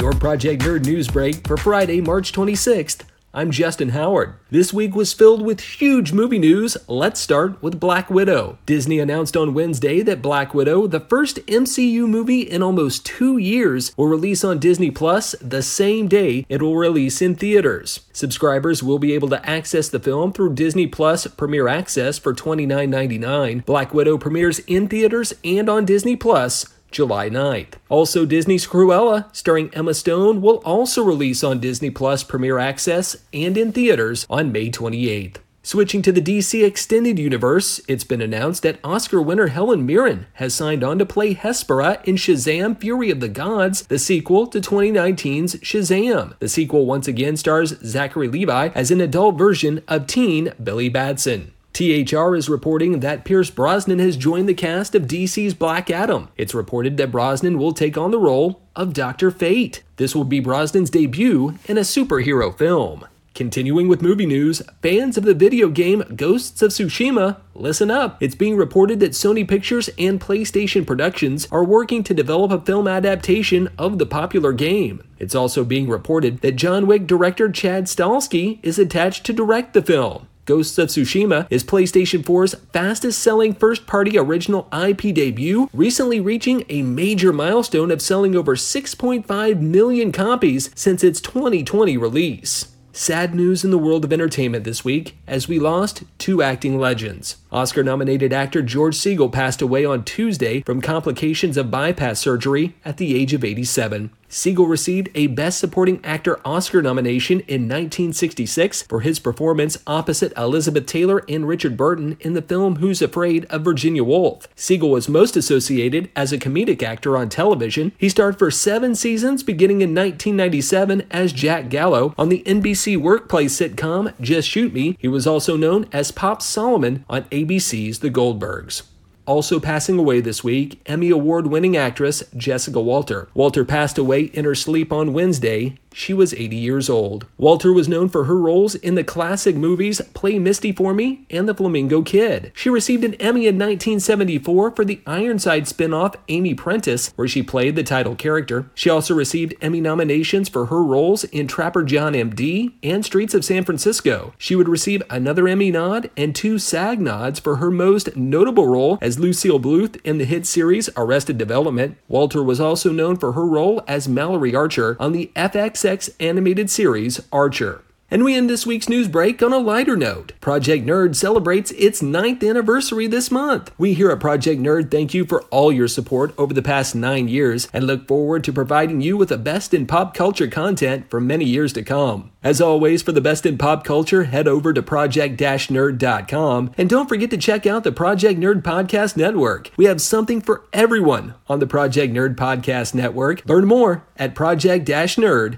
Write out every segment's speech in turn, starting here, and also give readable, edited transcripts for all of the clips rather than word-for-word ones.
your Project Nerd news break for Friday, March 26th. I'm Justin Howard. This week was filled with huge movie news. Let's start with Black Widow. Disney announced on Wednesday that Black Widow, the first MCU movie in almost 2 years, will release on Disney Plus the same day it will release in theaters. Subscribers will be able to access the film through Disney Plus Premier Access for $29.99. Black Widow premieres in theaters and on Disney Plus July 9th. Also, Disney's Cruella, starring Emma Stone, will also release on Disney Plus Premier Access and in theaters on May 28th. Switching to the DC Extended Universe, it's been announced that Oscar winner Helen Mirren has signed on to play Hespera in Shazam! Fury of the Gods, the sequel to 2019's Shazam! The sequel once again stars Zachary Levi as an adult version of teen Billy Batson. THR is reporting that Pierce Brosnan has joined the cast of DC's Black Adam. It's reported that Brosnan will take on the role of Dr. Fate. This will be Brosnan's debut in a superhero film. Continuing with movie news, fans of the video game Ghosts of Tsushima, listen up. It's being reported that Sony Pictures and PlayStation Productions are working to develop a film adaptation of the popular game. It's also being reported that John Wick director Chad Stahelski is attached to direct the film. Ghosts of Tsushima is PlayStation 4's fastest-selling first-party original IP debut, recently reaching a major milestone of selling over 6.5 million copies since its 2020 release. Sad news in the world of entertainment this week, as we lost 2 acting legends. Oscar-nominated actor George Segal passed away on Tuesday from complications of bypass surgery at the age of 87. Segal received a Best Supporting Actor Oscar nomination in 1966 for his performance opposite Elizabeth Taylor and Richard Burton in the film Who's Afraid of Virginia Woolf. Segal was most associated as a comedic actor on television. He starred for 7 seasons beginning in 1997 as Jack Gallo on the NBC workplace sitcom Just Shoot Me. He was also known as Pop Solomon on ABC's The Goldbergs. Also passing away this week, Emmy Award-winning actress Jessica Walter. Walter passed away in her sleep on Wednesday. She was 80 years old. Walter was known for her roles in the classic movies Play Misty for Me and The Flamingo Kid. She received an Emmy in 1974 for the Ironside spin-off Amy Prentice, where she played the title character. She also received Emmy nominations for her roles in Trapper John M.D. and Streets of San Francisco. She would receive another Emmy nod and 2 SAG nods for her most notable role as Lucille Bluth in the hit series Arrested Development. Walter was also known for her role as Mallory Archer on the FXX animated series Archer. And we end this week's news break on a lighter note. Project Nerd celebrates its 9th anniversary this month. We here at Project Nerd thank you for all your support over the past 9 years and look forward to providing you with the best in pop culture content for many years to come. As always, for the best in pop culture, head over to project-nerd.com and don't forget to check out the Project Nerd Podcast Network. We have something for everyone on the Project Nerd Podcast Network. Learn more at project-nerd.com.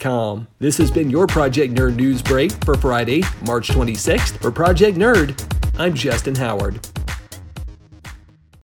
This has been your Project Nerd news break for Friday, March 26th. For Project Nerd, I'm Justin Howard.